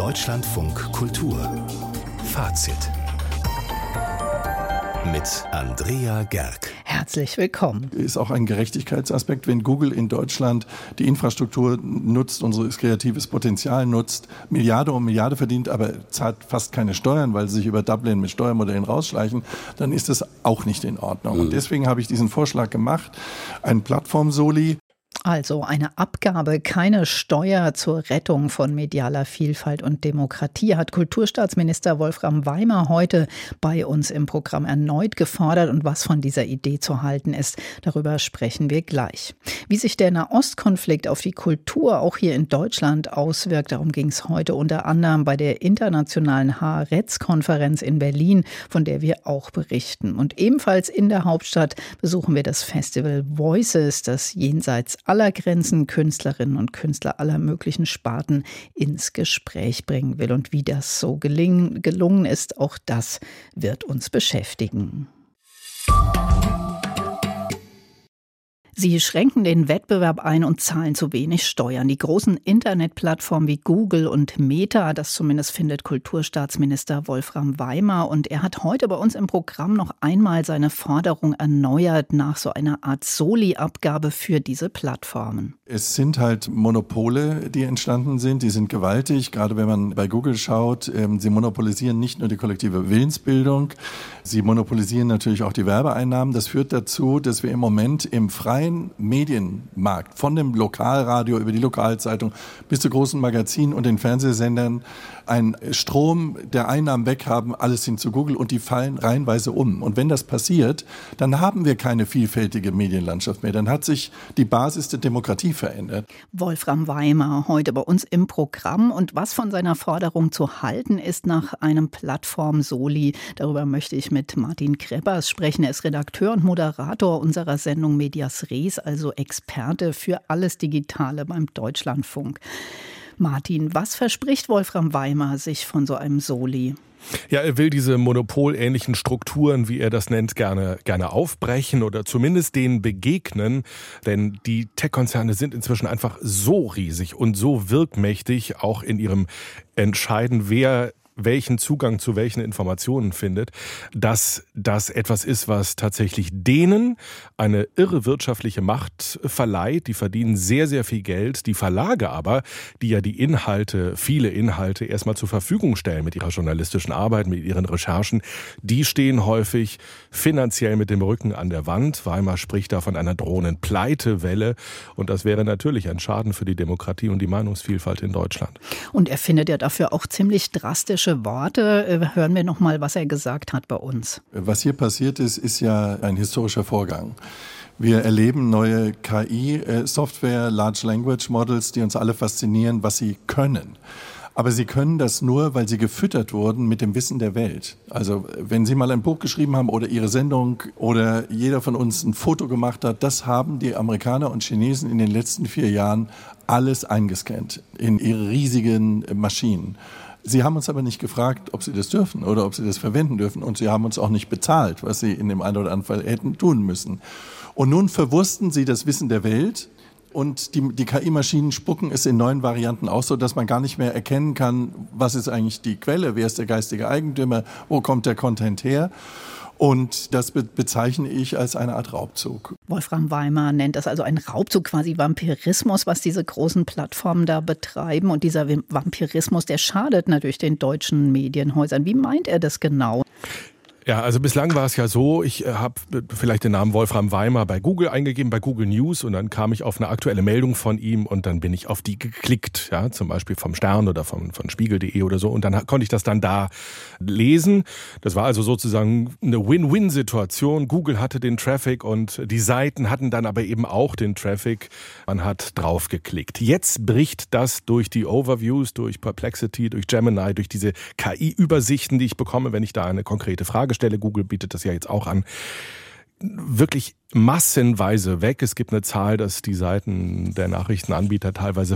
Deutschlandfunk Kultur Fazit mit Andrea Gerg. Herzlich willkommen. Ist auch ein Gerechtigkeitsaspekt, wenn Google in Deutschland die Infrastruktur nutzt, unser kreatives Potenzial nutzt, Milliarde um Milliarde verdient, aber zahlt fast keine Steuern, weil sie sich über Dublin mit Steuermodellen rausschleichen, dann ist das auch nicht in Ordnung. Und deswegen habe ich diesen Vorschlag gemacht, ein Plattform-Soli. Also eine Abgabe, keine Steuer zur Rettung von medialer Vielfalt und Demokratie, hat Kulturstaatsminister Wolfram Weimer heute bei uns im Programm erneut gefordert. Und was von dieser Idee zu halten ist, darüber sprechen wir gleich. Wie sich der Nahostkonflikt auf die Kultur auch hier in Deutschland auswirkt, darum ging es heute unter anderem bei der internationalen Haaretz-Konferenz in Berlin, von der wir auch berichten. Und ebenfalls in der Hauptstadt besuchen wir das Festival Voices, das jenseits aller Grenzen Künstlerinnen und Künstler aller möglichen Sparten ins Gespräch bringen will. Und wie das so gelungen ist, auch das wird uns beschäftigen. Sie schränken den Wettbewerb ein und zahlen zu wenig Steuern. Die großen Internetplattformen wie Google und Meta, das zumindest findet Kulturstaatsminister Wolfram Weimer. Und er hat heute bei uns im Programm noch einmal seine Forderung erneuert nach so einer Art Soli-Abgabe für diese Plattformen. Es sind halt Monopole, die entstanden sind. Die sind gewaltig. Gerade wenn man bei Google schaut, sie monopolisieren nicht nur die kollektive Willensbildung, sie monopolisieren natürlich auch die Werbeeinnahmen. Das führt dazu, dass wir im Moment im freien Medienmarkt, von dem Lokalradio über die Lokalzeitung bis zu großen Magazinen und den Fernsehsendern, einen Strom der Einnahmen weg haben, alles hin zu Google, und die fallen reihenweise um. Und wenn das passiert, dann haben wir keine vielfältige Medienlandschaft mehr. Dann hat sich die Basis der Demokratie verändert. Wolfram Weimer heute bei uns im Programm. Und was von seiner Forderung zu halten ist nach einem Plattform-Soli, darüber möchte ich mit Martin Kreppers sprechen. Er ist Redakteur und Moderator unserer Sendung Medias Res, also Experte für alles Digitale beim Deutschlandfunk. Martin, was verspricht Wolfram Weimer sich von so einem Soli? Ja, er will diese monopolähnlichen Strukturen, wie er das nennt, gerne aufbrechen oder zumindest denen begegnen. Denn die Tech-Konzerne sind inzwischen einfach so riesig und so wirkmächtig, auch in ihrem Entscheiden, wer welchen Zugang zu welchen Informationen findet, dass das etwas ist, was tatsächlich denen eine irre wirtschaftliche Macht verleiht. Die verdienen sehr, sehr viel Geld. Die Verlage aber, die ja die Inhalte, viele Inhalte erstmal zur Verfügung stellen mit ihrer journalistischen Arbeit, mit ihren Recherchen, die stehen häufig finanziell mit dem Rücken an der Wand. Weimer spricht da von einer drohenden Pleitewelle. Und das wäre natürlich ein Schaden für die Demokratie und die Meinungsvielfalt in Deutschland. Und er findet ja dafür auch ziemlich drastische Worte. Hören wir noch mal, was er gesagt hat bei uns. Was hier passiert ist, ist ja ein historischer Vorgang. Wir erleben neue KI-Software, Large Language Models, die uns alle faszinieren, was sie können. Aber sie können das nur, weil sie gefüttert wurden mit dem Wissen der Welt. Also wenn Sie mal ein Buch geschrieben haben oder Ihre Sendung oder jeder von uns ein Foto gemacht hat, das haben die Amerikaner und Chinesen in den letzten 4 Jahren alles eingescannt in ihre riesigen Maschinen. Sie haben uns aber nicht gefragt, ob sie das dürfen oder ob sie das verwenden dürfen. Und sie haben uns auch nicht bezahlt, was sie in dem einen oder anderen Fall hätten tun müssen. Und nun verwursten sie das Wissen der Welt. Und die KI-Maschinen spucken es in neuen Varianten aus, sodass man gar nicht mehr erkennen kann, was ist eigentlich die Quelle, wer ist der geistige Eigentümer, wo kommt der Content her. Und das bezeichne ich als eine Art Raubzug. Wolfram Weimer nennt das also einen Raubzug, quasi Vampirismus, was diese großen Plattformen da betreiben. Und dieser Vampirismus, der schadet natürlich den deutschen Medienhäusern. Wie meint er das genau? Ja, also bislang war es ja so, ich habe vielleicht den Namen Wolfram Weimer bei Google eingegeben, bei Google News, und dann kam ich auf eine aktuelle Meldung von ihm und dann bin ich auf die geklickt, ja, zum Beispiel vom Stern oder von Spiegel.de oder so, und dann konnte ich das dann da lesen. Das war also sozusagen eine Win-Win-Situation. Google hatte den Traffic und die Seiten hatten dann aber eben auch den Traffic. Man hat drauf geklickt. Jetzt bricht das durch die Overviews, durch Perplexity, durch Gemini, durch diese KI-Übersichten, die ich bekomme, wenn ich da eine konkrete Frage stelle. Google bietet das ja jetzt auch an. Wirklich massenweise weg. Es gibt eine Zahl, dass die Seiten der Nachrichtenanbieter teilweise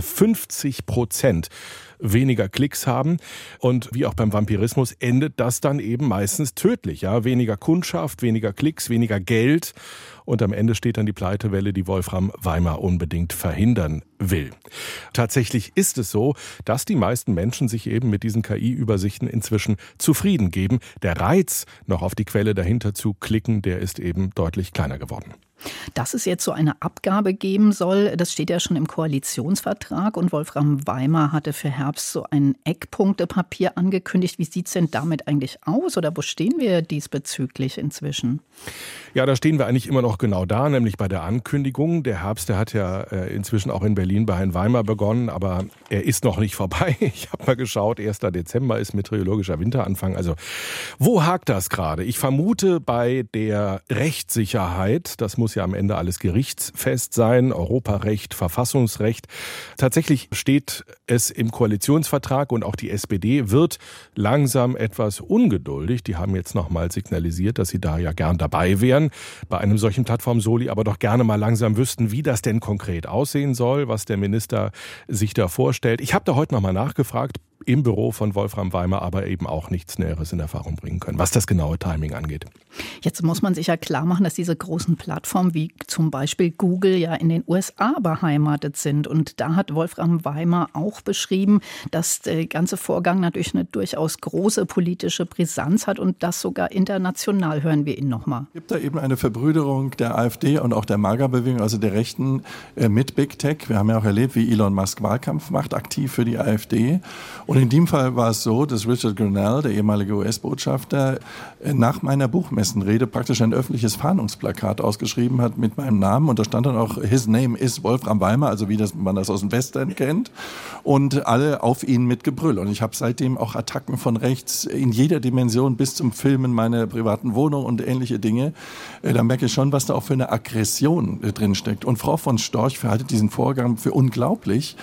50% weniger Klicks haben. Und wie auch beim Vampirismus endet das dann eben meistens tödlich. Ja? Weniger Kundschaft, weniger Klicks, weniger Geld. Und am Ende steht dann die Pleitewelle, die Wolfram Weimar unbedingt verhindern will. Tatsächlich ist es so, dass die meisten Menschen sich eben mit diesen KI-Übersichten inzwischen zufrieden geben. Der Reiz, noch auf die Quelle dahinter zu klicken, der ist eben deutlich kleiner geworden. Dass es jetzt so eine Abgabe geben soll, das steht ja schon im Koalitionsvertrag. Und Wolfram Weimar hatte für Herbst so ein Eckpunktepapier angekündigt. Wie sieht es denn damit eigentlich aus? Oder wo stehen wir diesbezüglich inzwischen? Ja, da stehen wir eigentlich immer noch genau da, nämlich bei der Ankündigung. Der Herbst, der hat ja inzwischen auch in Berlin bei Herrn Weimar begonnen, aber er ist noch nicht vorbei. Ich habe mal geschaut, 1. Dezember ist meteorologischer Winteranfang. Also wo hakt das gerade? Ich vermute bei der Rechtssicherheit. Das muss ja am Ende alles gerichtsfest sein, Europarecht, Verfassungsrecht. Tatsächlich steht es im Koalitionsvertrag und auch die SPD wird langsam etwas ungeduldig. Die haben jetzt nochmal signalisiert, dass sie da ja gern dabei wären bei einem solchen Plattform-Soli, aber doch gerne mal langsam wüssten, wie das denn konkret aussehen soll, was der Minister sich da vorstellt. Ich habe da heute nochmal nachgefragt im Büro von Wolfram Weimar, aber eben auch nichts Näheres in Erfahrung bringen können, was das genaue Timing angeht. Jetzt muss man sich ja klar machen, dass diese großen Plattformen wie zum Beispiel Google ja in den USA beheimatet sind. Und da hat Wolfram Weimar auch beschrieben, dass der ganze Vorgang natürlich eine durchaus große politische Brisanz hat und das sogar international. Hören wir ihn nochmal. Es gibt da eben eine Verbrüderung der AfD und auch der MAGA-Bewegung, also der Rechten mit Big Tech. Wir haben ja auch erlebt, wie Elon Musk Wahlkampf macht, aktiv für die AfD. Und in dem Fall war es so, dass Richard Grenell, der ehemalige US-Botschafter, nach meiner Buchmessenrede praktisch ein öffentliches Fahndungsplakat ausgeschrieben hat mit meinem Namen. Und da stand dann auch, his name is Wolfram Weimar, also wie man das aus dem Western kennt. Und alle auf ihn mit Gebrüll. Und ich habe seitdem auch Attacken von rechts in jeder Dimension bis zum Filmen meiner privaten Wohnung und ähnliche Dinge. Da merke ich schon, was da auch für eine Aggression drinsteckt. Und Frau von Storch verhaltet diesen Vorgang für unglaublich,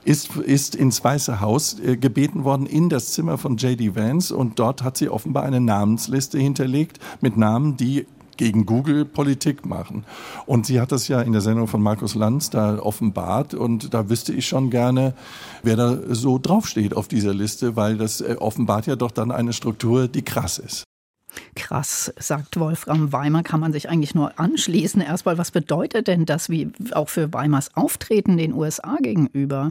ist ins Weiße Haus gebeten worden in das Zimmer von J.D. Vance und dort hat sie offenbar eine Namensliste hinterlegt mit Namen, die gegen Google Politik machen. Und sie hat das ja in der Sendung von Markus Lanz da offenbart und da wüsste ich schon gerne, wer da so draufsteht auf dieser Liste, weil das offenbart ja doch dann eine Struktur, die krass ist. Krass, sagt Wolfram Weimar, kann man sich eigentlich nur anschließen. Erstmal, was bedeutet denn das, wie auch für Weimars Auftreten den USA gegenüber?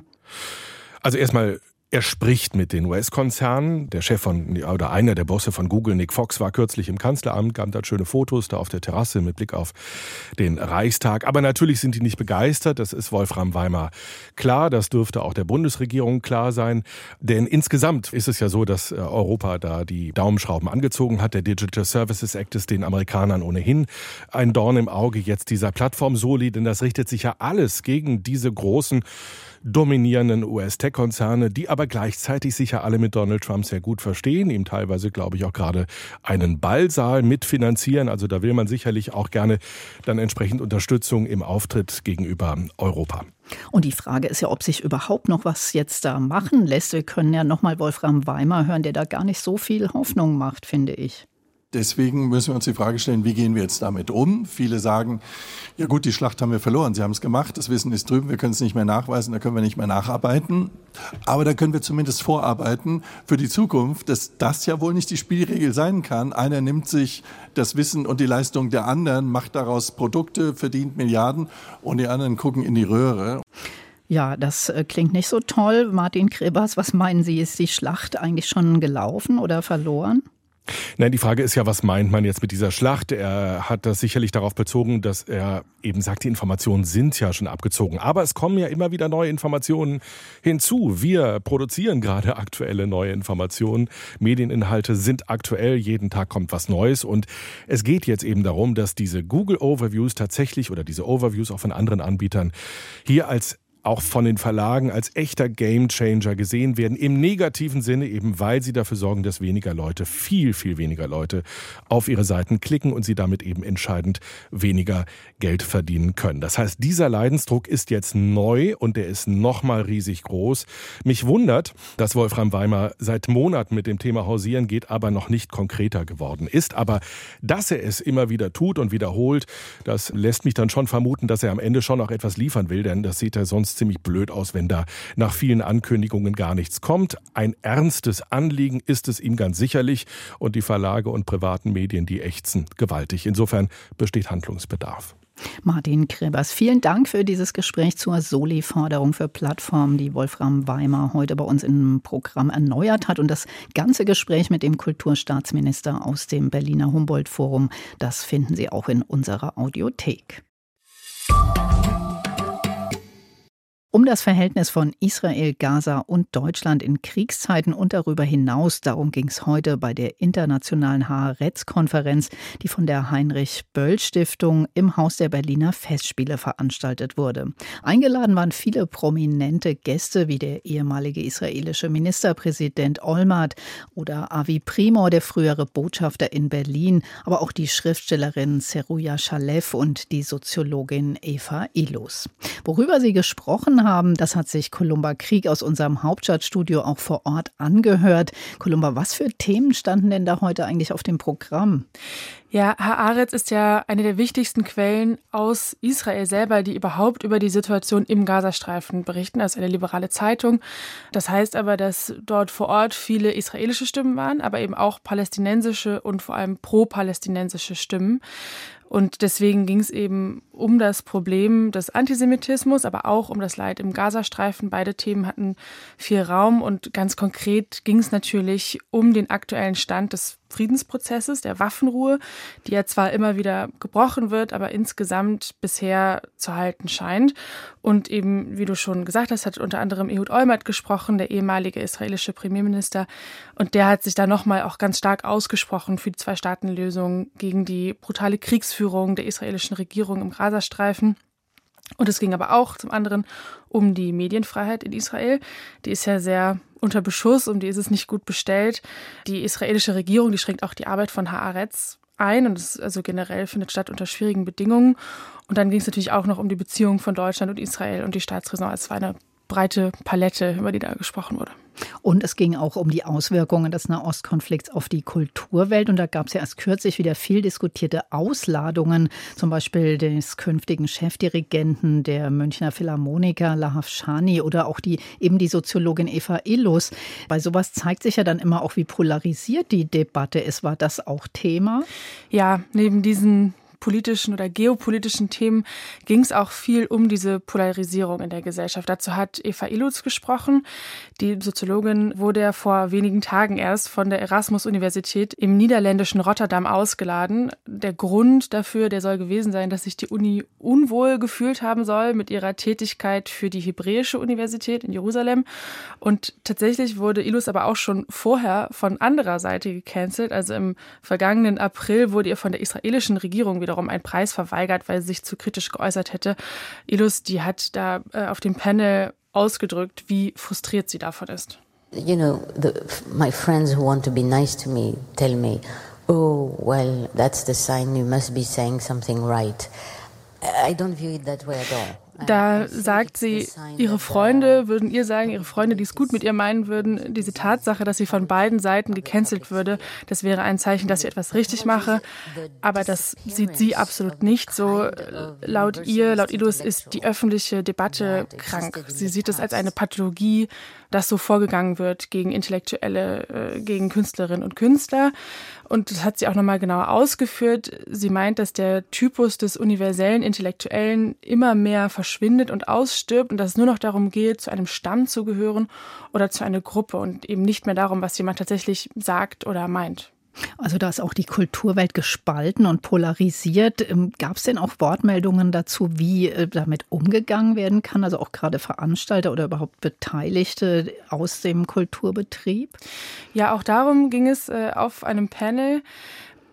Also erstmal, er spricht mit den US-Konzernen. Der Chef oder einer der Bosse von Google, Nick Fox, war kürzlich im Kanzleramt, gab da schöne Fotos da auf der Terrasse mit Blick auf den Reichstag. Aber natürlich sind die nicht begeistert. Das ist Wolfram Weimar klar. Das dürfte auch der Bundesregierung klar sein. Denn insgesamt ist es ja so, dass Europa da die Daumenschrauben angezogen hat. Der Digital Services Act ist den Amerikanern ohnehin ein Dorn im Auge. Jetzt dieser Plattform-Soli, denn das richtet sich ja alles gegen diese großen dominierenden US-Tech-Konzerne, die aber gleichzeitig sicher alle mit Donald Trump sehr gut verstehen, ihm teilweise, glaube ich, auch gerade einen Ballsaal mitfinanzieren. Also da will man sicherlich auch gerne dann entsprechend Unterstützung im Auftritt gegenüber Europa. Und die Frage ist ja, ob sich überhaupt noch was jetzt da machen lässt. Wir können ja nochmal Wolfram Weimar hören, der da gar nicht so viel Hoffnung macht, finde ich. Deswegen müssen wir uns die Frage stellen, wie gehen wir jetzt damit um? Viele sagen, ja gut, die Schlacht haben wir verloren, sie haben es gemacht, das Wissen ist drüben, wir können es nicht mehr nachweisen, da können wir nicht mehr nacharbeiten. Aber da können wir zumindest vorarbeiten für die Zukunft, dass das ja wohl nicht die Spielregel sein kann. Einer nimmt sich das Wissen und die Leistung der anderen, macht daraus Produkte, verdient Milliarden und die anderen gucken in die Röhre. Ja, das klingt nicht so toll. Martin Krebers, was meinen Sie, ist die Schlacht eigentlich schon gelaufen oder verloren? Nein, die Frage ist ja, was meint man jetzt mit dieser Schlacht? Er hat das sicherlich darauf bezogen, dass er eben sagt, die Informationen sind ja schon abgezogen. Aber es kommen ja immer wieder neue Informationen hinzu. Wir produzieren gerade aktuelle neue Informationen. Medieninhalte sind aktuell, jeden Tag kommt was Neues. Und es geht jetzt eben darum, dass diese Google Overviews tatsächlich oder diese Overviews auch von anderen Anbietern hier als auch von den Verlagen als echter Gamechanger gesehen werden, im negativen Sinne eben, weil sie dafür sorgen, dass weniger Leute, viel, viel weniger Leute auf ihre Seiten klicken und sie damit eben entscheidend weniger Geld verdienen können. Das heißt, dieser Leidensdruck ist jetzt neu und der ist nochmal riesig groß. Mich wundert, dass Wolfram Weimer seit Monaten mit dem Thema hausieren geht, aber noch nicht konkreter geworden ist. Aber dass er es immer wieder tut und wiederholt, das lässt mich dann schon vermuten, dass er am Ende schon noch etwas liefern will, denn das sieht ja sonst ziemlich blöd aus, wenn da nach vielen Ankündigungen gar nichts kommt. Ein ernstes Anliegen ist es ihm ganz sicherlich und die Verlage und privaten Medien, die ächzen gewaltig. Insofern besteht Handlungsbedarf. Martin Krebers, vielen Dank für dieses Gespräch zur Soli-Forderung für Plattformen, die Wolfram Weimer heute bei uns im Programm erneuert hat. Und das ganze Gespräch mit dem Kulturstaatsminister aus dem Berliner Humboldt-Forum, das finden Sie auch in unserer Audiothek. Um das Verhältnis von Israel, Gaza und Deutschland in Kriegszeiten und darüber hinaus, darum ging es heute bei der internationalen Haaretz-Konferenz, die von der Heinrich-Böll-Stiftung im Haus der Berliner Festspiele veranstaltet wurde. Eingeladen waren viele prominente Gäste, wie der ehemalige israelische Ministerpräsident Olmert oder Avi Primor, der frühere Botschafter in Berlin, aber auch die Schriftstellerin Zeruja Shalev und die Soziologin Eva Ilus. Worüber sie gesprochen haben, das hat sich Columba Krieg aus unserem Hauptstadtstudio auch vor Ort angehört. Columba, was für Themen standen denn da heute eigentlich auf dem Programm? Ja, Haaretz ist ja eine der wichtigsten Quellen aus Israel selber, die überhaupt über die Situation im Gazastreifen berichten. Das ist eine liberale Zeitung. Das heißt aber, dass dort vor Ort viele israelische Stimmen waren, aber eben auch palästinensische und vor allem pro-palästinensische Stimmen. Und deswegen ging es eben um das Problem des Antisemitismus, aber auch um das Leid im Gazastreifen. Beide Themen hatten viel Raum und ganz konkret ging es natürlich um den aktuellen Stand des Friedensprozesses, der Waffenruhe, die ja zwar immer wieder gebrochen wird, aber insgesamt bisher zu halten scheint. Und eben, wie du schon gesagt hast, hat unter anderem Ehud Olmert gesprochen, der ehemalige israelische Premierminister. Und der hat sich da nochmal auch ganz stark ausgesprochen für die Zwei-Staaten-Lösung gegen die brutale Kriegsführung der israelischen Regierung im Gazastreifen. Und es ging aber auch zum anderen um die Medienfreiheit in Israel. Die ist ja sehr unter Beschuss, um die ist es nicht gut bestellt. Die israelische Regierung, die schränkt auch die Arbeit von Haaretz ein und es also generell findet statt unter schwierigen Bedingungen. Und dann ging es natürlich auch noch um die Beziehungen von Deutschland und Israel und die Staatsräson. Es war eine breite Palette, über die da gesprochen wurde. Und es ging auch um die Auswirkungen des Nahostkonflikts auf die Kulturwelt. Und da gab es ja erst kürzlich wieder viel diskutierte Ausladungen, zum Beispiel des künftigen Chefdirigenten der Münchner Philharmoniker Lahav Shani oder auch die Soziologin Eva Ilus. Bei sowas zeigt sich ja dann immer auch, wie polarisiert die Debatte ist. War das auch Thema? Ja, neben diesen politischen oder geopolitischen Themen ging es auch viel um diese Polarisierung in der Gesellschaft. Dazu hat Eva Ilus gesprochen. Die Soziologin wurde ja vor wenigen Tagen erst von der Erasmus-Universität im niederländischen Rotterdam ausgeladen. Der Grund dafür, der soll gewesen sein, dass sich die Uni unwohl gefühlt haben soll mit ihrer Tätigkeit für die Hebräische Universität in Jerusalem. Und tatsächlich wurde Ilus aber auch schon vorher von anderer Seite gecancelt. Also im vergangenen April wurde ihr von der israelischen Regierung wiederum einen Preis verweigert, weil sie sich zu kritisch geäußert hätte. Ilus, die hat da auf dem Panel ausgedrückt, wie frustriert sie davon ist. You know, my friends who want to be nice to me tell me, oh, well, that's the sign you must be saying something right. I don't view it that way at all. Da sagt sie, ihre Freunde würden ihr sagen, ihre Freunde, die es gut mit ihr meinen würden, diese Tatsache, dass sie von beiden Seiten gecancelt würde, das wäre ein Zeichen, dass sie etwas richtig mache. Aber das sieht sie absolut nicht so. Laut Ilus ist die öffentliche Debatte krank. Sie sieht es als eine Pathologie, dass so vorgegangen wird gegen Intellektuelle, gegen Künstlerinnen und Künstler. Und das hat sie auch nochmal genauer ausgeführt. Sie meint, dass der Typus des universellen Intellektuellen immer mehr verschwindet und ausstirbt und dass es nur noch darum geht, zu einem Stamm zu gehören oder zu einer Gruppe und eben nicht mehr darum, was jemand tatsächlich sagt oder meint. Also da ist auch die Kulturwelt gespalten und polarisiert. Gab es denn auch Wortmeldungen dazu, wie damit umgegangen werden kann? Also auch gerade Veranstalter oder überhaupt Beteiligte aus dem Kulturbetrieb? Ja, auch darum ging es auf einem Panel.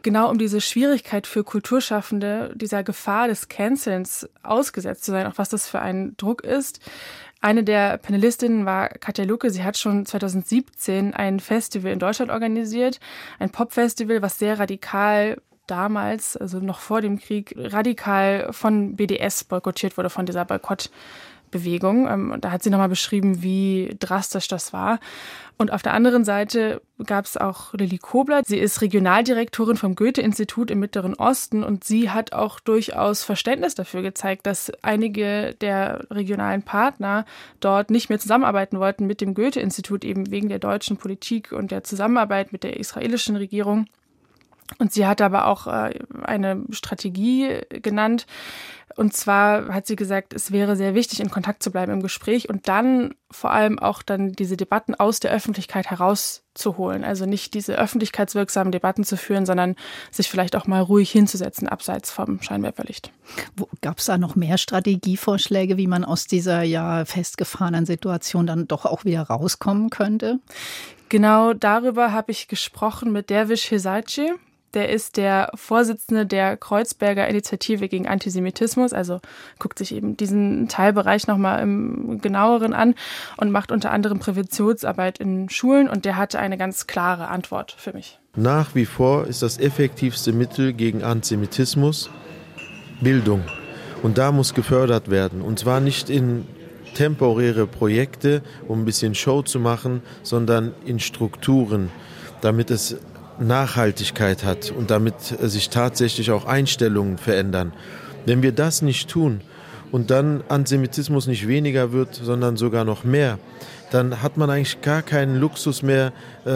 genau um diese Schwierigkeit für Kulturschaffende, dieser Gefahr des Cancelns ausgesetzt zu sein, auch was das für ein Druck ist. Eine der Panelistinnen war Katja Lucke. Sie hat schon 2017 ein Festival in Deutschland organisiert, ein Popfestival, was sehr radikal damals, also noch vor dem Krieg, radikal von BDS boykottiert wurde, von dieser Boykottbewegung. Da hat sie nochmal beschrieben, wie drastisch das war. Und auf der anderen Seite gab es auch Lilly Kobler. Sie ist Regionaldirektorin vom Goethe-Institut im Mittleren Osten und sie hat auch durchaus Verständnis dafür gezeigt, dass einige der regionalen Partner dort nicht mehr zusammenarbeiten wollten mit dem Goethe-Institut, eben wegen der deutschen Politik und der Zusammenarbeit mit der israelischen Regierung. Und sie hat aber auch eine Strategie genannt. Und zwar hat sie gesagt, es wäre sehr wichtig, in Kontakt zu bleiben im Gespräch und dann vor allem auch dann diese Debatten aus der Öffentlichkeit herauszuholen. Also nicht diese öffentlichkeitswirksamen Debatten zu führen, sondern sich vielleicht auch mal ruhig hinzusetzen, abseits vom Scheinwerferlicht. Gab es da noch mehr Strategievorschläge, wie man aus dieser ja festgefahrenen Situation dann doch auch wieder rauskommen könnte? Genau darüber habe ich gesprochen mit Derwiş Hisaçi. Der ist der Vorsitzende der Kreuzberger Initiative gegen Antisemitismus, also guckt sich eben diesen Teilbereich nochmal im Genaueren an und macht unter anderem Präventionsarbeit in Schulen und der hatte eine ganz klare Antwort für mich. Nach wie vor ist das effektivste Mittel gegen Antisemitismus Bildung und da muss gefördert werden und zwar nicht in temporäre Projekte, um ein bisschen Show zu machen, sondern in Strukturen, damit es Nachhaltigkeit hat und damit sich tatsächlich auch Einstellungen verändern. Wenn wir das nicht tun und dann Antisemitismus nicht weniger wird, sondern sogar noch mehr, dann hat man eigentlich gar keinen Luxus mehr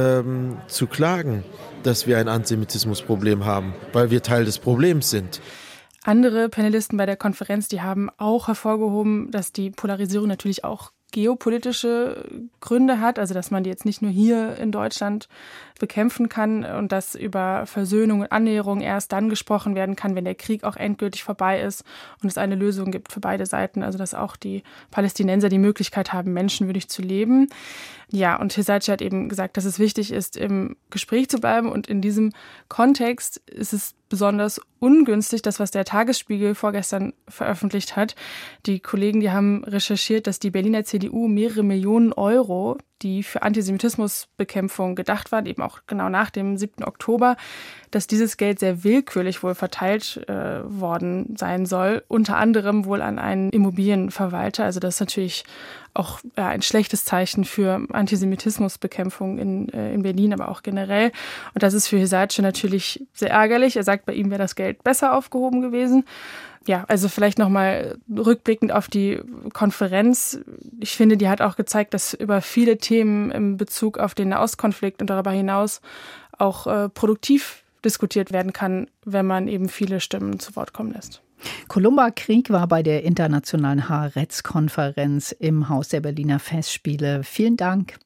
zu klagen, dass wir ein Antisemitismusproblem haben, weil wir Teil des Problems sind. Andere Panelisten bei der Konferenz, die haben auch hervorgehoben, dass die Polarisierung natürlich auch geopolitische Gründe hat, also dass man die jetzt nicht nur hier in Deutschland bekämpfen kann und dass über Versöhnung und Annäherung erst dann gesprochen werden kann, wenn der Krieg auch endgültig vorbei ist und es eine Lösung gibt für beide Seiten, also dass auch die Palästinenser die Möglichkeit haben, menschenwürdig zu leben. Ja, und Hisaçi hat eben gesagt, dass es wichtig ist, im Gespräch zu bleiben und in diesem Kontext ist es besonders ungünstig, das, was der Tagesspiegel vorgestern veröffentlicht hat. Die Kollegen, die haben recherchiert, dass die Berliner CDU mehrere Millionen Euro, die für Antisemitismusbekämpfung gedacht waren, eben auch genau nach dem 7. Oktober, dass dieses Geld sehr willkürlich wohl verteilt worden sein soll, unter anderem wohl an einen Immobilienverwalter. Also das ist natürlich auch ein schlechtes Zeichen für Antisemitismusbekämpfung in Berlin, aber auch generell. Und das ist für Hisaçi natürlich sehr ärgerlich. Er sagt, bei ihm wäre das Geld besser aufgehoben gewesen. Ja, also vielleicht nochmal rückblickend auf die Konferenz. Ich finde, die hat auch gezeigt, dass über viele Themen in Bezug auf den Nahostkonflikt und darüber hinaus auch produktiv diskutiert werden kann, wenn man eben viele Stimmen zu Wort kommen lässt. Columba Krieg war bei der internationalen Haaretz-Konferenz im Haus der Berliner Festspiele. Vielen Dank.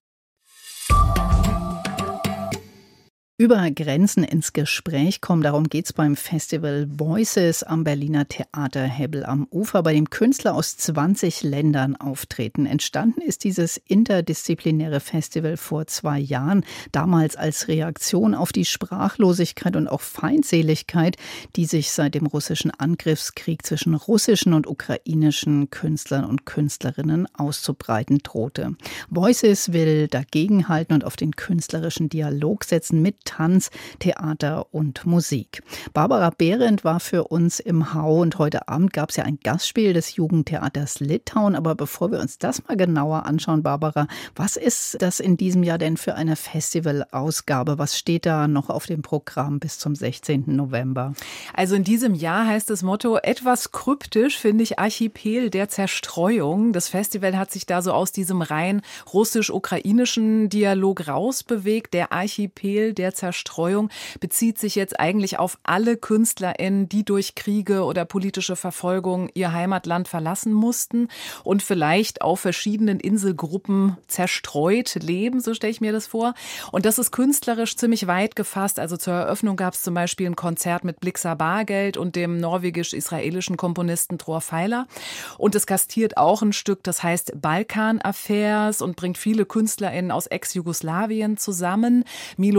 Über Grenzen ins Gespräch kommen, darum geht es beim Festival Voices am Berliner Theater Hebbel am Ufer, bei dem Künstler aus 20 Ländern auftreten. Entstanden ist dieses interdisziplinäre Festival vor 2 Jahren, damals als Reaktion auf die Sprachlosigkeit und auch Feindseligkeit, die sich seit dem russischen Angriffskrieg zwischen russischen und ukrainischen Künstlern und Künstlerinnen auszubreiten drohte. Voices will dagegenhalten und auf den künstlerischen Dialog setzen mit Tanz, Theater und Musik. Barbara Behrendt war für uns im Hau und heute Abend gab es ja ein Gastspiel des Jugendtheaters Litauen. Aber bevor wir uns das mal genauer anschauen, Barbara, was ist das in diesem Jahr denn für eine Festivalausgabe? Was steht da noch auf dem Programm bis zum 16. November? Also in diesem Jahr heißt das Motto etwas kryptisch, finde ich, Archipel der Zerstreuung. Das Festival hat sich da so aus diesem rein russisch-ukrainischen Dialog rausbewegt. Der Archipel der Zerstreuung bezieht sich jetzt eigentlich auf alle KünstlerInnen, die durch Kriege oder politische Verfolgung ihr Heimatland verlassen mussten und vielleicht auf verschiedenen Inselgruppen zerstreut leben, so stelle ich mir das vor. Und das ist künstlerisch ziemlich weit gefasst. Also zur Eröffnung gab es zum Beispiel ein Konzert mit Blixa Bargeld und dem norwegisch-israelischen Komponisten Tror Feiler. Und es gastiert auch ein Stück, das heißt Balkan Affairs und bringt viele KünstlerInnen aus Ex-Jugoslawien zusammen. Milo Rau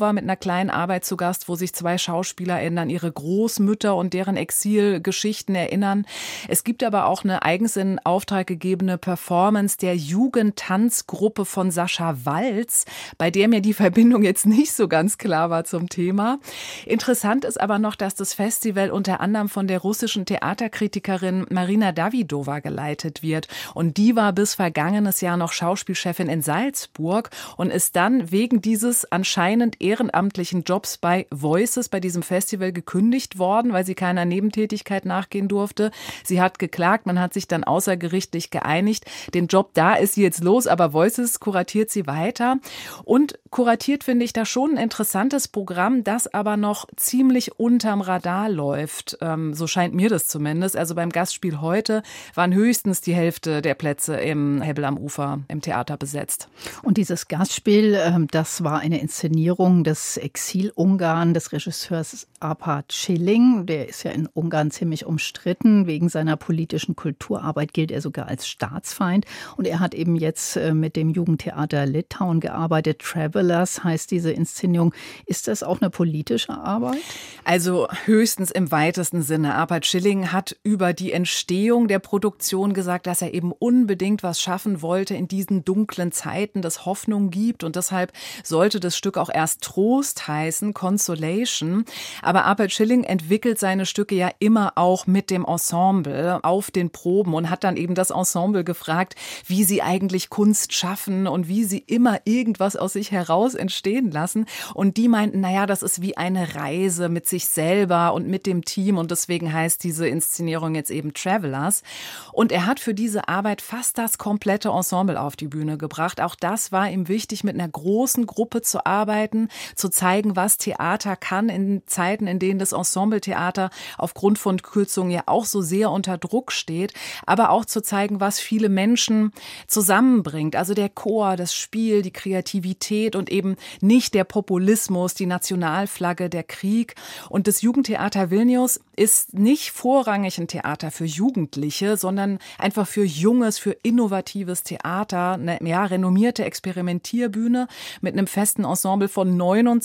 Almodovar mit einer kleinen Arbeit zu Gast, wo sich 2 SchauspielerInnen an ihre Großmütter und deren Exilgeschichten erinnern. Es gibt aber auch eine eigens in Auftrag gegebene Performance der Jugendtanzgruppe von Sascha Walz, bei der mir die Verbindung jetzt nicht so ganz klar war zum Thema. Interessant ist aber noch, dass das Festival unter anderem von der russischen Theaterkritikerin Marina Davidova geleitet wird. Und die war bis vergangenes Jahr noch Schauspielchefin in Salzburg und ist dann wegen dieses anscheinend ehrenamtlichen Jobs bei Voices, bei diesem Festival, gekündigt worden, weil sie keiner Nebentätigkeit nachgehen durfte. Sie hat geklagt, man hat sich dann außergerichtlich geeinigt. Den Job da ist sie jetzt los, aber Voices kuratiert sie weiter. Und kuratiert finde ich da schon ein interessantes Programm, das aber noch ziemlich unterm Radar läuft. So scheint mir das zumindest. Also beim Gastspiel heute waren höchstens die Hälfte der Plätze im Hebbel am Ufer im Theater besetzt. Und dieses Gastspiel, das war eine Inszenierung des Exil-Ungarn, des Regisseurs Arpad Schilling. Der ist ja in Ungarn ziemlich umstritten. Wegen seiner politischen Kulturarbeit gilt er sogar als Staatsfeind. Und er hat eben jetzt mit dem Jugendtheater Litauen gearbeitet. Travelers heißt diese Inszenierung. Ist das auch eine politische Arbeit? Also höchstens im weitesten Sinne. Arpad Schilling hat über die Entstehung der Produktion gesagt, dass er eben unbedingt was schaffen wollte in diesen dunklen Zeiten, das Hoffnung gibt. Und deshalb sollte das Stück auch erst Trost heißen, Consolation. Aber Arpad Schilling entwickelt seine Stücke ja immer auch mit dem Ensemble auf den Proben und hat dann eben das Ensemble gefragt, wie sie eigentlich Kunst schaffen und wie sie immer irgendwas aus sich heraus entstehen lassen. Und die meinten, naja, das ist wie eine Reise mit sich selber und mit dem Team. Und deswegen heißt diese Inszenierung jetzt eben Travelers. Und er hat für diese Arbeit fast das komplette Ensemble auf die Bühne gebracht. Auch das war ihm wichtig, mit einer großen Gruppe zu arbeiten, zu zeigen, was Theater kann in Zeiten, in denen das Ensembletheater aufgrund von Kürzungen ja auch so sehr unter Druck steht, aber auch zu zeigen, was viele Menschen zusammenbringt. Also der Chor, das Spiel, die Kreativität und eben nicht der Populismus, die Nationalflagge, der Krieg. Und das Jugendtheater Vilnius ist nicht vorrangig ein Theater für Jugendliche, sondern einfach für junges, für innovatives Theater, eine renommierte Experimentierbühne mit einem festen Ensemble von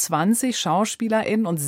29 SchauspielerInnen und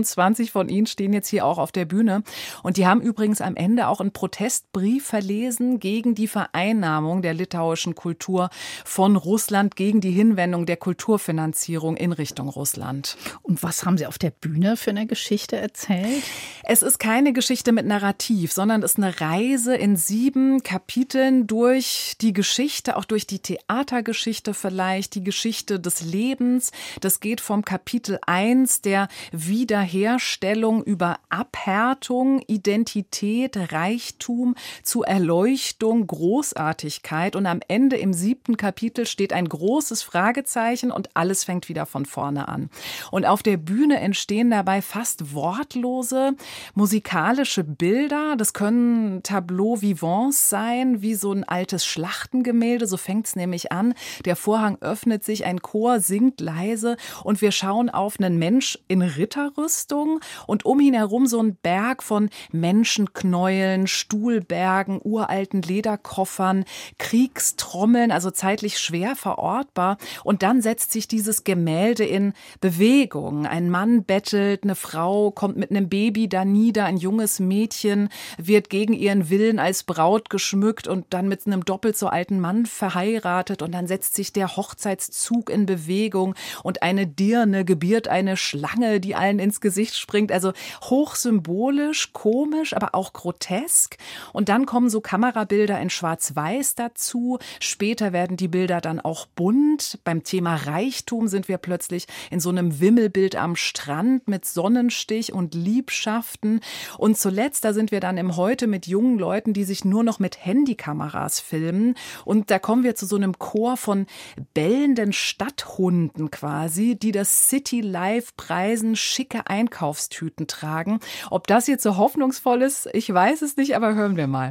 26 von ihnen stehen jetzt hier auch auf der Bühne. Und die haben übrigens am Ende auch einen Protestbrief verlesen gegen die Vereinnahmung der litauischen Kultur von Russland, gegen die Hinwendung der Kulturfinanzierung in Richtung Russland. Und was haben Sie auf der Bühne für eine Geschichte erzählt? Es ist keine Geschichte mit Narrativ, sondern es ist eine Reise in 7 Kapiteln durch die Geschichte, auch durch die Theatergeschichte vielleicht, die Geschichte des Lebens. Das geht vom Kapitel 1 der Wiederherstellung über Abhärtung, Identität, Reichtum zu Erleuchtung, Großartigkeit. Und am Ende im 7. Kapitel steht ein großes Fragezeichen und alles fängt wieder von vorne an. Und auf der Bühne entstehen dabei fast wortlose musikalische Bilder. Das können Tableaux vivants sein, wie so ein altes Schlachtengemälde. So fängt es nämlich an. Der Vorhang öffnet sich, ein Chor singt leise und wir schauen auf einen Mensch in Ritterrüstung und um ihn herum so ein Berg von Menschenknäueln, Stuhlbergen, uralten Lederkoffern, Kriegstrommeln, also zeitlich schwer verortbar. Und dann setzt sich dieses Gemälde in Bewegung. Ein Mann bettelt, eine Frau kommt mit einem Baby da nieder, ein junges Mädchen wird gegen ihren Willen als Braut geschmückt und dann mit einem doppelt so alten Mann verheiratet und dann setzt sich der Hochzeitszug in Bewegung und eine Dirne gebiert eine Schlange, die allen ins Gesicht springt. Also hochsymbolisch, komisch, aber auch grotesk. Und dann kommen so Kamerabilder in Schwarz-Weiß dazu. Später werden die Bilder dann auch bunt. Beim Thema Reichtum sind wir plötzlich in so einem Wimmelbild am Strand mit Sonnenstich und Liebschaften. Und zuletzt, da sind wir dann im Heute mit jungen Leuten, die sich nur noch mit Handykameras filmen. Und da kommen wir zu so einem Chor von bellenden Stadthunden quasi, die das City Life preisen, schicke Einkaufstüten tragen. Ob das jetzt so hoffnungsvoll ist, ich weiß es nicht, aber hören wir mal.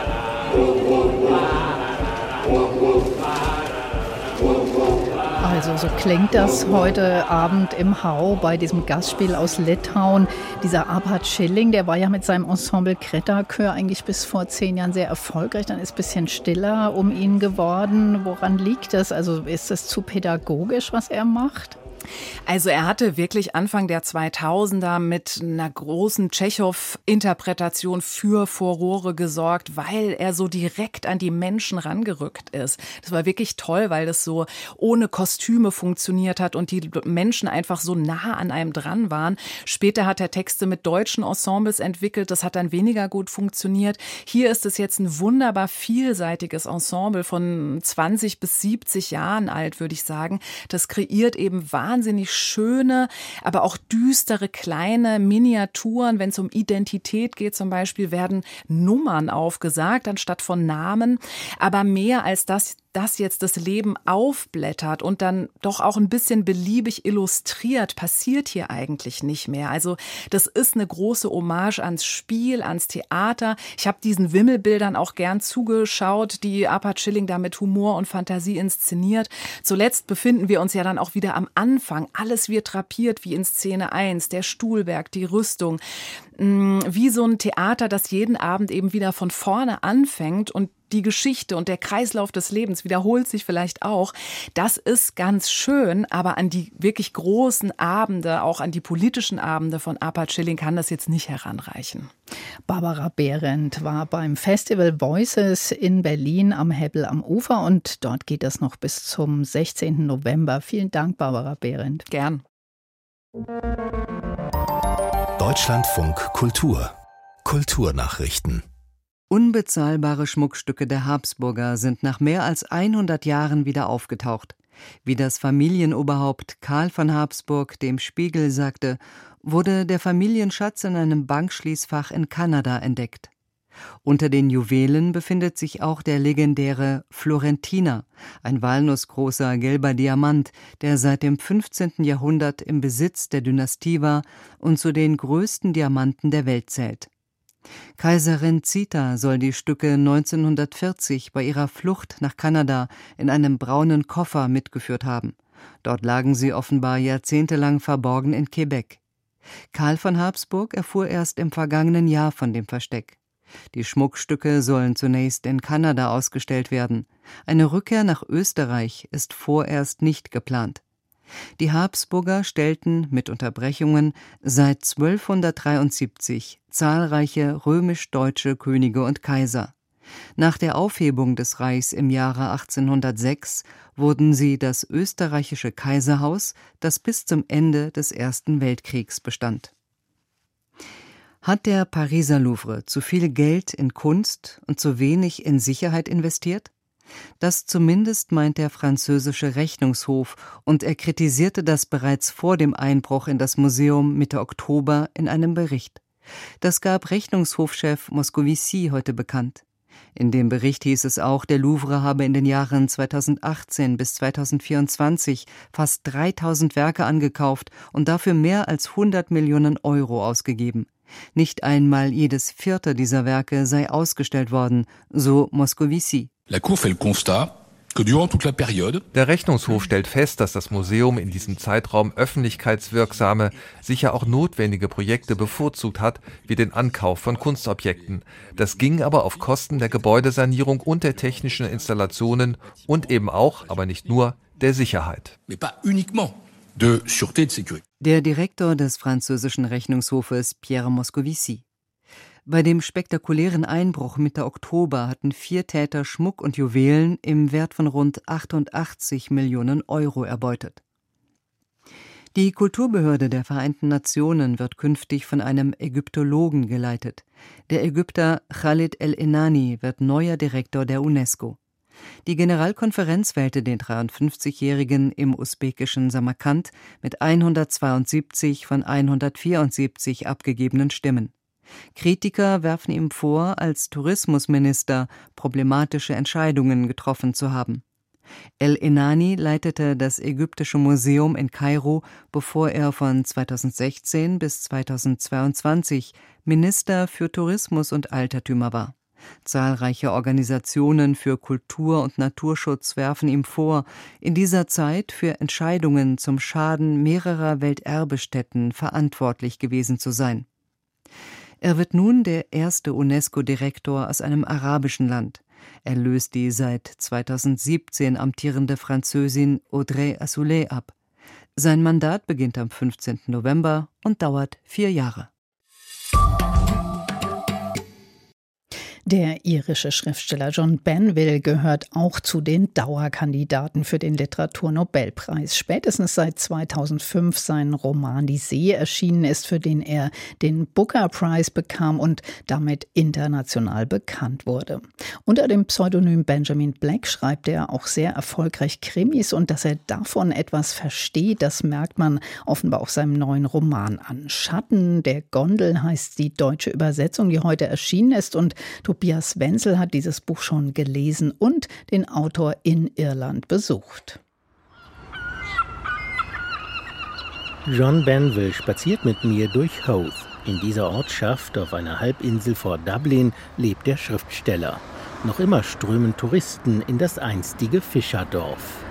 Also so klingt das heute Abend im Hau bei diesem Gastspiel aus Litauen. Dieser Arpad Schilling, der war ja mit seinem Ensemble Kreta Chör eigentlich bis vor 10 Jahren sehr erfolgreich. Dann ist es ein bisschen stiller um ihn geworden. Woran liegt das? Also ist es zu pädagogisch, was er macht? Also er hatte wirklich Anfang der 2000er mit einer großen Tschechow-Interpretation für Furore gesorgt, weil er so direkt an die Menschen rangerückt ist. Das war wirklich toll, weil das so ohne Kostüme funktioniert hat und die Menschen einfach so nah an einem dran waren. Später hat er Texte mit deutschen Ensembles entwickelt, das hat dann weniger gut funktioniert. Hier ist es jetzt ein wunderbar vielseitiges Ensemble von 20 bis 70 Jahren alt, würde ich sagen. Das kreiert eben wahnsinnig schöne, aber auch düstere kleine Miniaturen. Wenn es um Identität geht zum Beispiel, werden Nummern aufgesagt anstatt von Namen. Aber mehr als das jetzt das Leben aufblättert und dann doch auch ein bisschen beliebig illustriert, passiert hier eigentlich nicht mehr. Also das ist eine große Hommage ans Spiel, ans Theater. Ich habe diesen Wimmelbildern auch gern zugeschaut, die Arpad Schilling da mit Humor und Fantasie inszeniert. Zuletzt befinden wir uns ja dann auch wieder am Anfang. Alles wird drapiert wie in Szene 1, der Stuhlberg, die Rüstung. Wie so ein Theater, das jeden Abend eben wieder von vorne anfängt und die Geschichte und der Kreislauf des Lebens wiederholt sich vielleicht auch. Das ist ganz schön, aber an die wirklich großen Abende, auch an die politischen Abende von Arpad Schilling kann das jetzt nicht heranreichen. Barbara Behrendt war beim Festival Voices in Berlin am Hebbel am Ufer und dort geht es noch bis zum 16. November. Vielen Dank, Barbara Behrendt. Gern. Deutschlandfunk Kultur. Kulturnachrichten. Unbezahlbare Schmuckstücke der Habsburger sind nach mehr als 100 Jahren wieder aufgetaucht. Wie das Familienoberhaupt Karl von Habsburg dem Spiegel sagte, wurde der Familienschatz in einem Bankschließfach in Kanada entdeckt. Unter den Juwelen befindet sich auch der legendäre Florentiner, ein walnussgroßer gelber Diamant, der seit dem 15. Jahrhundert im Besitz der Dynastie war und zu den größten Diamanten der Welt zählt. Kaiserin Zita soll die Stücke 1940 bei ihrer Flucht nach Kanada in einem braunen Koffer mitgeführt haben. Dort lagen sie offenbar jahrzehntelang verborgen in Quebec. Karl von Habsburg erfuhr erst im vergangenen Jahr von dem Versteck. Die Schmuckstücke sollen zunächst in Kanada ausgestellt werden. Eine Rückkehr nach Österreich ist vorerst nicht geplant. Die Habsburger stellten mit Unterbrechungen seit 1273 zahlreiche römisch-deutsche Könige und Kaiser. Nach der Aufhebung des Reichs im Jahre 1806 wurden sie das österreichische Kaiserhaus, das bis zum Ende des Ersten Weltkriegs bestand. Hat der Pariser Louvre zu viel Geld in Kunst und zu wenig in Sicherheit investiert? Das zumindest meint der französische Rechnungshof, und er kritisierte das bereits vor dem Einbruch in das Museum Mitte Oktober in einem Bericht. Das gab Rechnungshofchef Moscovici heute bekannt. In dem Bericht hieß es auch, der Louvre habe in den Jahren 2018 bis 2024 fast 3000 Werke angekauft und dafür mehr als 100 Millionen Euro ausgegeben. Nicht einmal jedes vierte dieser Werke sei ausgestellt worden, so Moscovici. Der Rechnungshof stellt fest, dass das Museum in diesem Zeitraum öffentlichkeitswirksame, sicher auch notwendige Projekte bevorzugt hat, wie den Ankauf von Kunstobjekten. Das ging aber auf Kosten der Gebäudesanierung und der technischen Installationen und eben auch, aber nicht nur, der Sicherheit. Der Direktor des französischen Rechnungshofes Pierre Moscovici. Bei dem spektakulären Einbruch Mitte Oktober hatten 4 Täter Schmuck und Juwelen im Wert von rund 88 Millionen Euro erbeutet. Die Kulturbehörde der Vereinten Nationen wird künftig von einem Ägyptologen geleitet. Der Ägypter Khalid El-Enani wird neuer Direktor der UNESCO. Die Generalkonferenz wählte den 53-Jährigen im usbekischen Samarkand mit 172 von 174 abgegebenen Stimmen. Kritiker werfen ihm vor, als Tourismusminister problematische Entscheidungen getroffen zu haben. El-Enani leitete das Ägyptische Museum in Kairo, bevor er von 2016 bis 2022 Minister für Tourismus und Altertümer war. Zahlreiche Organisationen für Kultur- und Naturschutz werfen ihm vor, in dieser Zeit für Entscheidungen zum Schaden mehrerer Welterbestätten verantwortlich gewesen zu sein. Er wird nun der erste UNESCO-Direktor aus einem arabischen Land. Er löst die seit 2017 amtierende Französin Audrey Azoulay ab. Sein Mandat beginnt am 15. November und dauert 4 Jahre. Der irische Schriftsteller John Banville gehört auch zu den Dauerkandidaten für den Literaturnobelpreis. Spätestens seit 2005 sein Roman Die See erschienen ist, für den er den Booker Prize bekam und damit international bekannt wurde. Unter dem Pseudonym Benjamin Black schreibt er auch sehr erfolgreich Krimis, und dass er davon etwas versteht, das merkt man offenbar auch seinem neuen Roman an. Schatten der Gondel heißt die deutsche Übersetzung, die heute erschienen ist, und Tobias Wenzel hat dieses Buch schon gelesen und den Autor in Irland besucht. John Banville spaziert mit mir durch Howth. In dieser Ortschaft auf einer Halbinsel vor Dublin lebt der Schriftsteller. Noch immer strömen Touristen in das einstige Fischerdorf.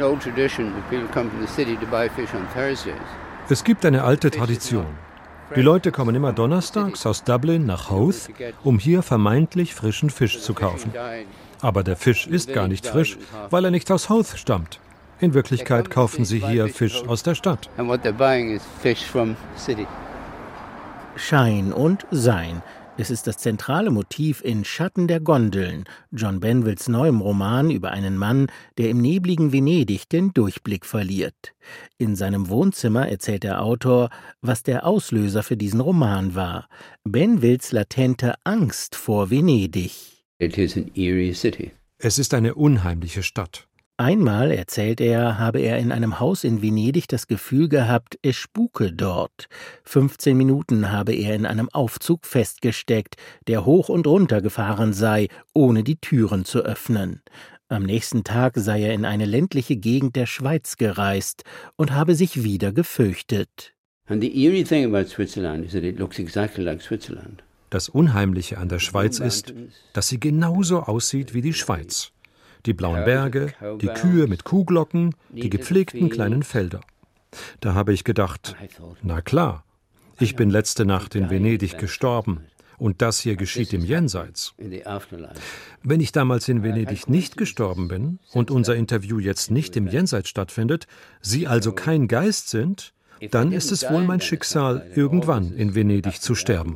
Es gibt eine alte Tradition. Die Leute kommen immer donnerstags aus Dublin nach Howth, um hier vermeintlich frischen Fisch zu kaufen. Aber der Fisch ist gar nicht frisch, weil er nicht aus Howth stammt. In Wirklichkeit kaufen sie hier Fisch aus der Stadt. Schein und Sein. Es ist das zentrale Motiv in Schatten der Gondeln, John Banvilles neuem Roman über einen Mann, der im nebligen Venedig den Durchblick verliert. In seinem Wohnzimmer erzählt der Autor, was der Auslöser für diesen Roman war: Banvilles latente Angst vor Venedig. Es ist eine unheimliche Stadt. Einmal, erzählt er, habe er in einem Haus in Venedig das Gefühl gehabt, es spuke dort. 15 Minuten habe er in einem Aufzug festgesteckt, der hoch und runter gefahren sei, ohne die Türen zu öffnen. Am nächsten Tag sei er in eine ländliche Gegend der Schweiz gereist und habe sich wieder gefürchtet. Das Unheimliche an der Schweiz ist, dass sie genauso aussieht wie die Schweiz. Die blauen Berge, die Kühe mit Kuhglocken, die gepflegten kleinen Felder. Da habe ich gedacht, na klar, ich bin letzte Nacht in Venedig gestorben und das hier geschieht im Jenseits. Wenn ich damals in Venedig nicht gestorben bin und unser Interview jetzt nicht im Jenseits stattfindet, Sie also kein Geist sind, dann ist es wohl mein Schicksal, irgendwann in Venedig zu sterben.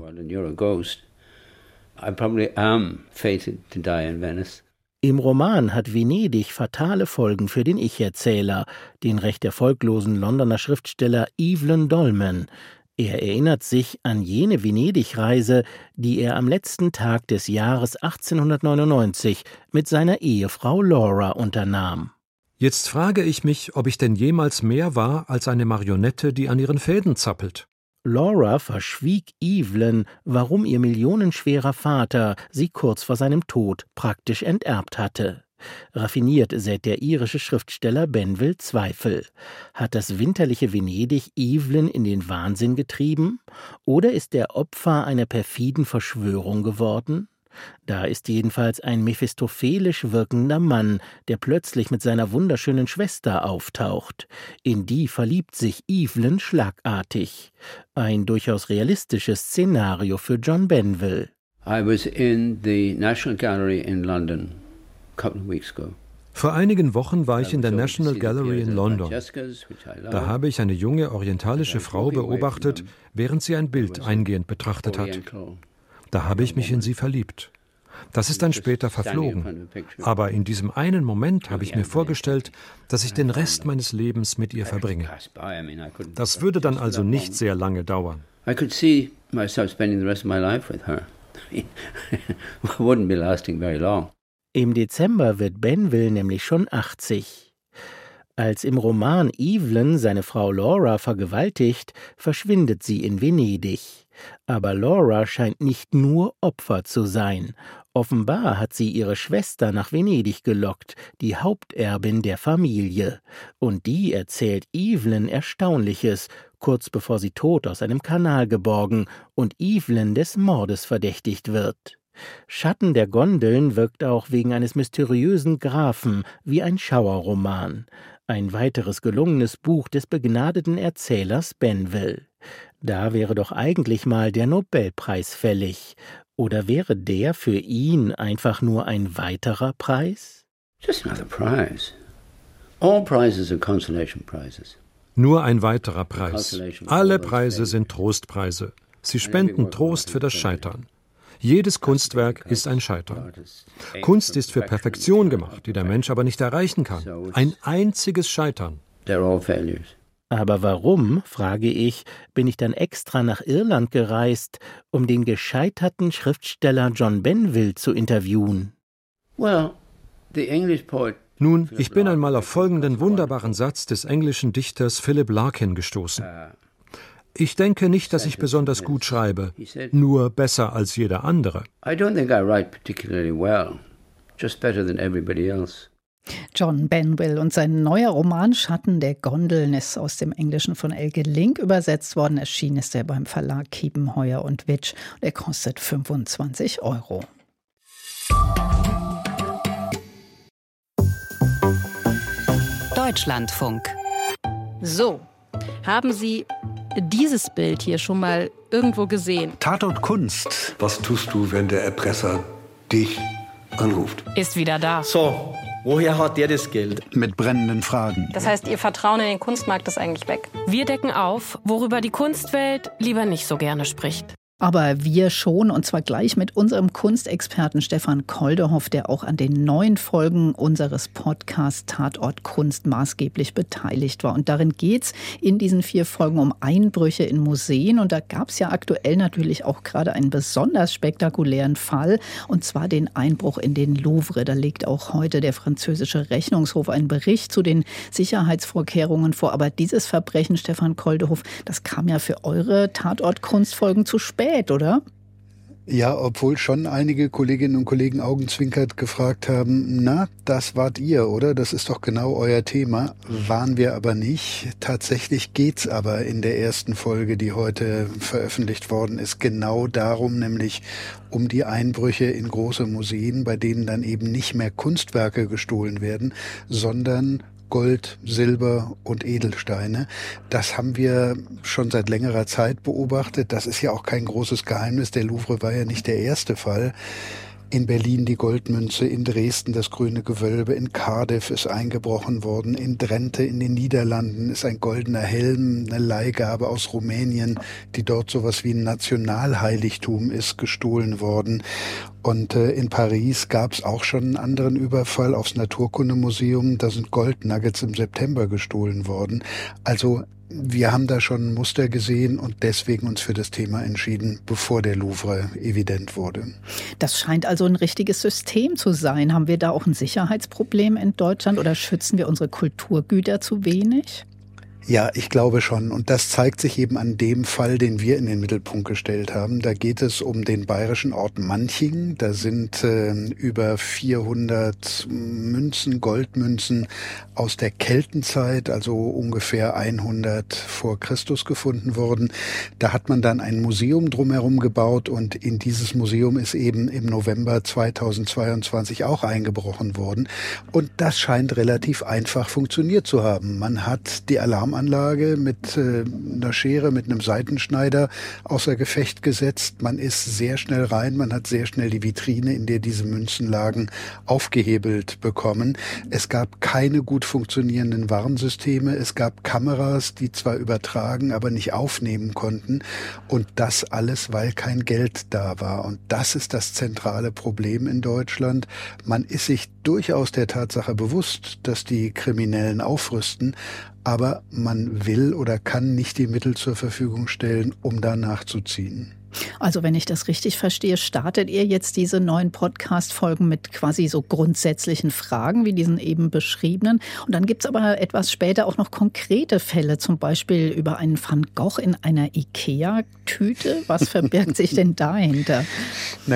Im Roman hat Venedig fatale Folgen für den Ich-Erzähler, den recht erfolglosen Londoner Schriftsteller Evelyn Dolman. Er erinnert sich an jene Venedig-Reise, die er am letzten Tag des Jahres 1899 mit seiner Ehefrau Laura unternahm. Jetzt frage ich mich, ob ich denn jemals mehr war als eine Marionette, die an ihren Fäden zappelt. Laura verschwieg Evelyn, warum ihr millionenschwerer Vater sie kurz vor seinem Tod praktisch enterbt hatte. Raffiniert sät der irische Schriftsteller Banville Zweifel. Hat das winterliche Venedig Evelyn in den Wahnsinn getrieben? Oder ist er Opfer einer perfiden Verschwörung geworden? Da ist jedenfalls ein mephistophelisch wirkender Mann, der plötzlich mit seiner wunderschönen Schwester auftaucht. In die verliebt sich Evelyn schlagartig. Ein durchaus realistisches Szenario für John Banville. I was in the National Gallery in London a couple of weeks ago. Vor einigen Wochen war ich in der National Gallery in London. Da habe ich eine junge orientalische Frau beobachtet, während sie ein Bild eingehend betrachtet hat. Da habe ich mich in sie verliebt. Das ist dann später verflogen. Aber in diesem einen Moment habe ich mir vorgestellt, dass ich den Rest meines Lebens mit ihr verbringe. Das würde dann also nicht sehr lange dauern. I could see myself spending the rest of my life with her. Wouldn't be lasting very long. Im Dezember wird Banville nämlich schon 80. Als im Roman Evelyn seine Frau Laura vergewaltigt, verschwindet sie in Venedig. Aber Laura scheint nicht nur Opfer zu sein. Offenbar hat sie ihre Schwester nach Venedig gelockt, die Haupterbin der Familie. Und die erzählt Evelyn Erstaunliches, kurz bevor sie tot aus einem Kanal geborgen und Evelyn des Mordes verdächtigt wird. Schatten der Gondeln wirkt auch wegen eines mysteriösen Grafen wie ein Schauerroman. Ein weiteres gelungenes Buch des begnadeten Erzählers Benville. Da wäre doch eigentlich mal der Nobelpreis fällig. Oder wäre der für ihn einfach nur ein weiterer Preis? Just another prize. All prizes are consolation prizes. Nur ein weiterer Preis. Alle Preise sind Trostpreise. Sie spenden Trost für das Scheitern. Jedes Kunstwerk ist ein Scheitern. Kunst ist für Perfektion gemacht, die der Mensch aber nicht erreichen kann. Ein einziges Scheitern. Aber warum, frage ich, bin ich dann extra nach Irland gereist, um den gescheiterten Schriftsteller John Benville zu interviewen? Nun, ich bin einmal auf folgenden wunderbaren Satz des englischen Dichters Philip Larkin gestoßen. Ich denke nicht, dass ich besonders gut schreibe, nur besser als jeder andere. John Benville und sein neuer Roman Schatten der Gondeln ist aus dem Englischen von Elke Link übersetzt worden. Erschienen ist er beim Verlag Kiepenheuer & Witsch. Er kostet 25 €. Deutschlandfunk. So, haben Sie dieses Bild hier schon mal irgendwo gesehen? Tatort Kunst. Was tust du, wenn der Erpresser dich anruft? Ist wieder da. So, woher hat der das Geld? Mit brennenden Fragen. Das heißt, Ihr Vertrauen in den Kunstmarkt ist eigentlich weg. Wir decken auf, worüber die Kunstwelt lieber nicht so gerne spricht. Aber wir schon, und zwar gleich mit unserem Kunstexperten Stefan Koldehoff, der auch an den neuen Folgen unseres Podcasts Tatort Kunst maßgeblich beteiligt war. Und darin geht's in diesen 4 Folgen um Einbrüche in Museen. Und da gab's ja aktuell natürlich auch gerade einen besonders spektakulären Fall, und zwar den Einbruch in den Louvre. Da legt auch heute der französische Rechnungshof einen Bericht zu den Sicherheitsvorkehrungen vor. Aber dieses Verbrechen, Stefan Koldehoff, das kam ja für eure Tatort-Kunstfolgen zu spät, oder? Ja, obwohl schon einige Kolleginnen und Kollegen augenzwinkert gefragt haben, na, das wart ihr, oder? Das ist doch genau euer Thema. Waren wir aber nicht. Tatsächlich geht's aber in der ersten Folge, die heute veröffentlicht worden ist, genau darum, nämlich um die Einbrüche in große Museen, bei denen dann eben nicht mehr Kunstwerke gestohlen werden, sondern Gold, Silber und Edelsteine. Das haben wir schon seit längerer Zeit beobachtet. Das ist ja auch kein großes Geheimnis. Der Louvre war ja nicht der erste Fall. In Berlin die Goldmünze, in Dresden das Grüne Gewölbe, in Cardiff ist eingebrochen worden, in Drenthe in den Niederlanden ist ein goldener Helm, eine Leihgabe aus Rumänien, die dort sowas wie ein Nationalheiligtum ist, gestohlen worden. Und in Paris gab es auch schon einen anderen Überfall aufs Naturkundemuseum, da sind Goldnuggets im September gestohlen worden. Also wir haben da schon ein Muster gesehen und deswegen uns für das Thema entschieden, bevor der Louvre evident wurde. Das scheint also ein richtiges System zu sein. Haben wir da auch ein Sicherheitsproblem in Deutschland oder schützen wir unsere Kulturgüter zu wenig? Ja, ich glaube schon. Und das zeigt sich eben an dem Fall, den wir in den Mittelpunkt gestellt haben. Da geht es um den bayerischen Ort Manching. Da sind über 400 Münzen, Goldmünzen aus der Keltenzeit, also ungefähr 100 vor Christus gefunden worden. Da hat man dann ein Museum drumherum gebaut und in dieses Museum ist eben im November 2022 auch eingebrochen worden. Und das scheint relativ einfach funktioniert zu haben. Man hat die Alarmanlage mit einer Schere, mit einem Seitenschneider außer Gefecht gesetzt. Man ist sehr schnell rein, man hat sehr schnell die Vitrine, in der diese Münzen lagen, aufgehebelt bekommen. Es gab keine gut funktionierenden Warnsysteme. Es gab Kameras, die zwar übertragen, aber nicht aufnehmen konnten. Und das alles, weil kein Geld da war. Und das ist das zentrale Problem in Deutschland. Man ist sich durchaus der Tatsache bewusst, dass die Kriminellen aufrüsten, aber man will oder kann nicht die Mittel zur Verfügung stellen, um da nachzuziehen. Also wenn ich das richtig verstehe, startet ihr jetzt diese neuen Podcast-Folgen mit quasi so grundsätzlichen Fragen wie diesen eben beschriebenen. Und dann gibt's aber etwas später auch noch konkrete Fälle, zum Beispiel über einen Van Gogh in einer Ikea-Tüte. Was verbirgt sich denn dahinter? Naja,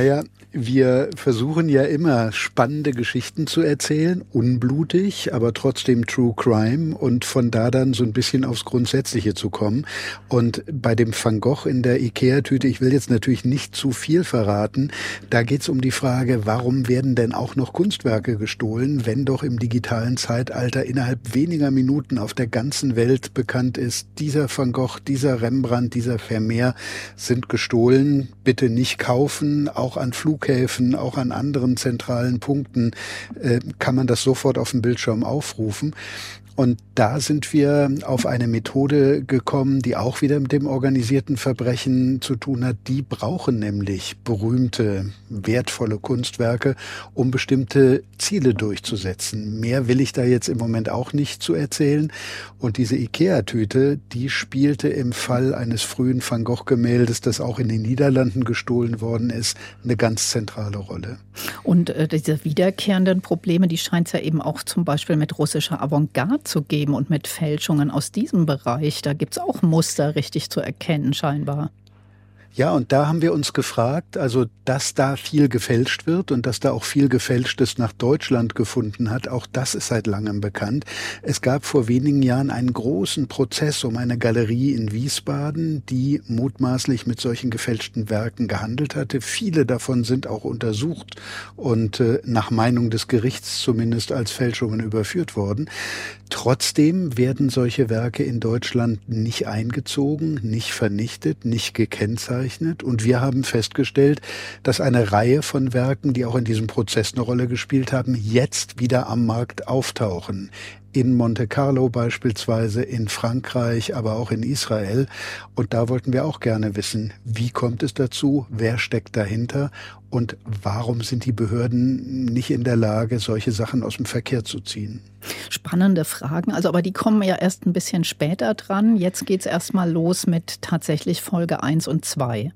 Wir versuchen ja immer spannende Geschichten zu erzählen, unblutig, aber trotzdem True Crime und von da dann so ein bisschen aufs Grundsätzliche zu kommen. Und bei dem Van Gogh in der Ikea-Tüte, ich will jetzt natürlich nicht zu viel verraten, da geht es um die Frage, warum werden denn auch noch Kunstwerke gestohlen, wenn doch im digitalen Zeitalter innerhalb weniger Minuten auf der ganzen Welt bekannt ist, dieser Van Gogh, dieser Rembrandt, dieser Vermeer sind gestohlen, bitte nicht kaufen, auch an Flughäfen, auch an anderen zentralen Punkten kann man das sofort auf dem Bildschirm aufrufen. Und da sind wir auf eine Methode gekommen, die auch wieder mit dem organisierten Verbrechen zu tun hat. Die brauchen nämlich berühmte, wertvolle Kunstwerke, um bestimmte Ziele durchzusetzen. Mehr will ich da jetzt im Moment auch nicht zu erzählen. Und diese Ikea-Tüte, die spielte im Fall eines frühen Van Gogh-Gemäldes, das auch in den Niederlanden gestohlen worden ist, eine ganz zentrale Rolle. Und diese wiederkehrenden Probleme, die scheint es ja eben auch zum Beispiel mit russischer Avantgarde zu geben und mit Fälschungen aus diesem Bereich. Da gibt es auch Muster richtig zu erkennen, scheinbar. Ja, und da haben wir uns gefragt, also dass da viel gefälscht wird und dass da auch viel Gefälschtes nach Deutschland gefunden hat, auch das ist seit langem bekannt. Es gab vor wenigen Jahren einen großen Prozess um eine Galerie in Wiesbaden, die mutmaßlich mit solchen gefälschten Werken gehandelt hatte. Viele davon sind auch untersucht und nach Meinung des Gerichts zumindest als Fälschungen überführt worden. Trotzdem werden solche Werke in Deutschland nicht eingezogen, nicht vernichtet, nicht gekennzeichnet. Und wir haben festgestellt, dass eine Reihe von Werken, die auch in diesem Prozess eine Rolle gespielt haben, jetzt wieder am Markt auftauchen. In Monte Carlo beispielsweise, in Frankreich, aber auch in Israel. Und da wollten wir auch gerne wissen, wie kommt es dazu, wer steckt dahinter und warum sind die Behörden nicht in der Lage, solche Sachen aus dem Verkehr zu ziehen? Spannende Fragen, aber die kommen ja erst ein bisschen später dran. Jetzt geht's erstmal los mit tatsächlich Folge 1 und 2.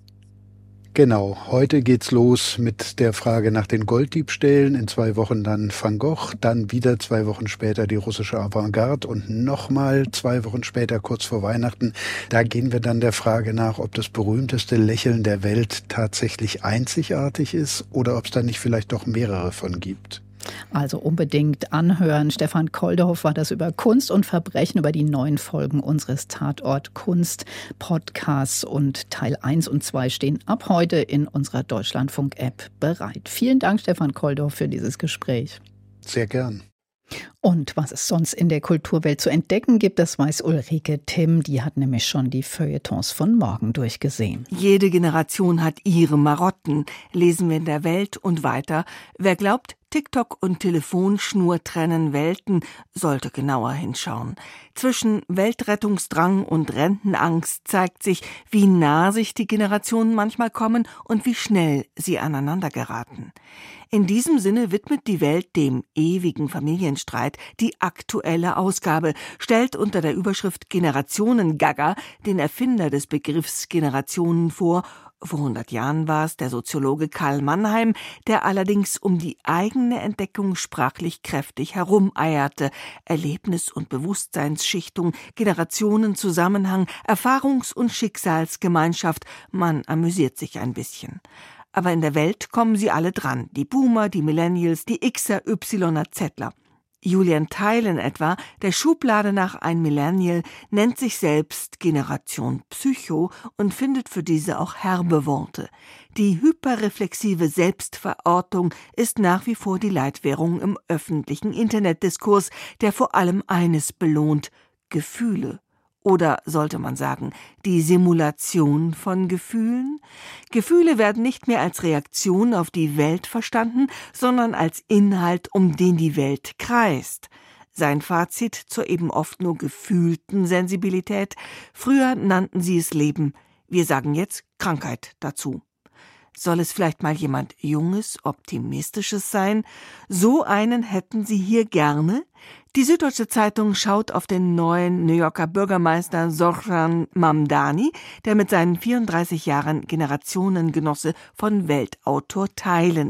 Genau, heute geht's los mit der Frage nach den Golddiebstählen, in 2 Wochen dann Van Gogh, dann wieder 2 Wochen später die russische Avantgarde und nochmal 2 Wochen später, kurz vor Weihnachten, da gehen wir dann der Frage nach, ob das berühmteste Lächeln der Welt tatsächlich einzigartig ist oder ob es da nicht vielleicht doch mehrere von gibt. Also unbedingt anhören. Stefan Koldhoff war das über Kunst und Verbrechen, über die neuen Folgen unseres Tatort Kunst Podcasts und Teil 1 und 2 stehen ab heute in unserer Deutschlandfunk-App bereit. Vielen Dank, Stefan Koldhoff, für dieses Gespräch. Sehr gern. Und was es sonst in der Kulturwelt zu entdecken gibt, das weiß Ulrike Timm. Die hat nämlich schon die Feuilletons von morgen durchgesehen. Jede Generation hat ihre Marotten, lesen wir in der Welt und weiter. Wer glaubt, TikTok und Telefonschnur trennen Welten, sollte genauer hinschauen. Zwischen Weltrettungsdrang und Rentenangst zeigt sich, wie nah sich die Generationen manchmal kommen und wie schnell sie aneinander geraten. In diesem Sinne widmet die Welt dem ewigen Familienstreit die aktuelle Ausgabe, stellt unter der Überschrift Generationen-Gaga den Erfinder des Begriffs Generationen vor. Vor 100 Jahren war es der Soziologe Karl Mannheim, der allerdings um die eigene Entdeckung sprachlich kräftig herumeierte. Erlebnis- und Bewusstseinsschichtung, Generationenzusammenhang, Erfahrungs- und Schicksalsgemeinschaft. Man amüsiert sich ein bisschen. Aber in der Welt kommen sie alle dran. Die Boomer, die Millennials, die Xer, Yler, Zler. Julian Theilen etwa, der Schublade nach ein Millennial, nennt sich selbst Generation Psycho und findet für diese auch herbe Worte. Die hyperreflexive Selbstverortung ist nach wie vor die Leitwährung im öffentlichen Internetdiskurs, der vor allem eines belohnt: Gefühle. Oder sollte man sagen, die Simulation von Gefühlen? Gefühle werden nicht mehr als Reaktion auf die Welt verstanden, sondern als Inhalt, um den die Welt kreist. Sein Fazit zur eben oft nur gefühlten Sensibilität: Früher nannten sie es Leben, wir sagen jetzt Krankheit dazu. Soll es vielleicht mal jemand Junges, Optimistisches sein? So einen hätten Sie hier gerne? Die Süddeutsche Zeitung schaut auf den neuen New Yorker Bürgermeister Zohran Mamdani, der mit seinen 34 Jahren Generationengenosse von Weltautor Theilen ist.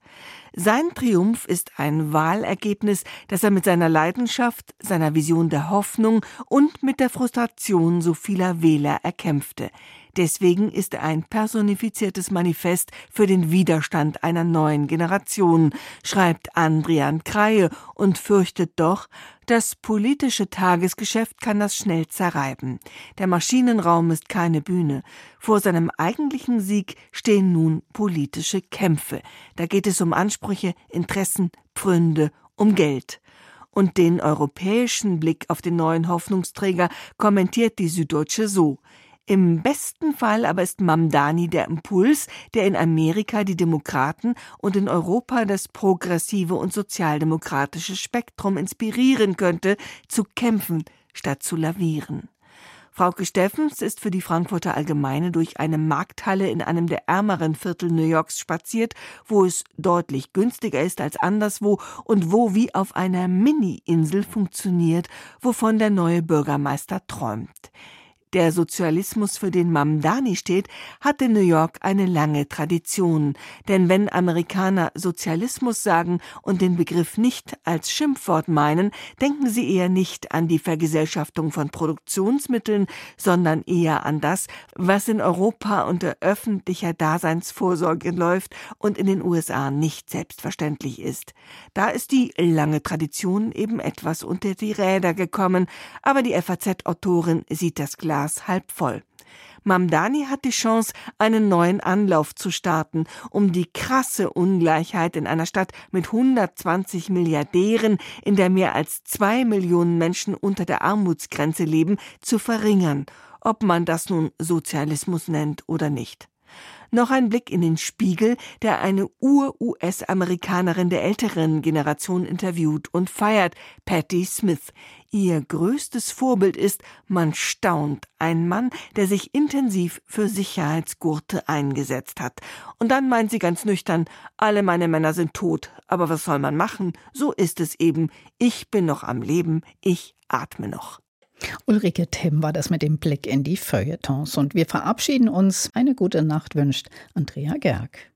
Sein Triumph ist ein Wahlergebnis, das er mit seiner Leidenschaft, seiner Vision der Hoffnung und mit der Frustration so vieler Wähler erkämpfte. Deswegen ist er ein personifiziertes Manifest für den Widerstand einer neuen Generation, schreibt Andrian Kreie und fürchtet doch, das politische Tagesgeschäft kann das schnell zerreiben. Der Maschinenraum ist keine Bühne. Vor seinem eigentlichen Sieg stehen nun politische Kämpfe. Da geht es um Ansprüche, Interessen, Pfründe, um Geld. Und den europäischen Blick auf den neuen Hoffnungsträger kommentiert die Süddeutsche so: Im besten Fall aber ist Mamdani der Impuls, der in Amerika die Demokraten und in Europa das progressive und sozialdemokratische Spektrum inspirieren könnte, zu kämpfen statt zu lavieren. Frauke Steffens ist für die Frankfurter Allgemeine durch eine Markthalle in einem der ärmeren Viertel New Yorks spaziert, wo es deutlich günstiger ist als anderswo und wo wie auf einer Mini-Insel funktioniert, wovon der neue Bürgermeister träumt. Der Sozialismus, für den Mamdani steht, hat in New York eine lange Tradition. Denn wenn Amerikaner Sozialismus sagen und den Begriff nicht als Schimpfwort meinen, denken sie eher nicht an die Vergesellschaftung von Produktionsmitteln, sondern eher an das, was in Europa unter öffentlicher Daseinsvorsorge läuft und in den USA nicht selbstverständlich ist. Da ist die lange Tradition eben etwas unter die Räder gekommen, aber die FAZ-Autorin sieht das Glas halb voll. Mamdani hat die Chance, einen neuen Anlauf zu starten, um die krasse Ungleichheit in einer Stadt mit 120 Milliardären, in der mehr als 2 Millionen Menschen unter der Armutsgrenze leben, zu verringern, ob man das nun Sozialismus nennt oder nicht. Noch ein Blick in den Spiegel, der eine Ur-US-Amerikanerin der älteren Generation interviewt und feiert, Patti Smith. Ihr größtes Vorbild ist, man staunt, ein Mann, der sich intensiv für Sicherheitsgurte eingesetzt hat. Und dann meint sie ganz nüchtern, alle meine Männer sind tot, aber was soll man machen? So ist es eben. Ich bin noch am Leben, ich atme noch. Ulrike Timm war das mit dem Blick in die Feuilletons. Und wir verabschieden uns. Eine gute Nacht wünscht Andrea Gerg.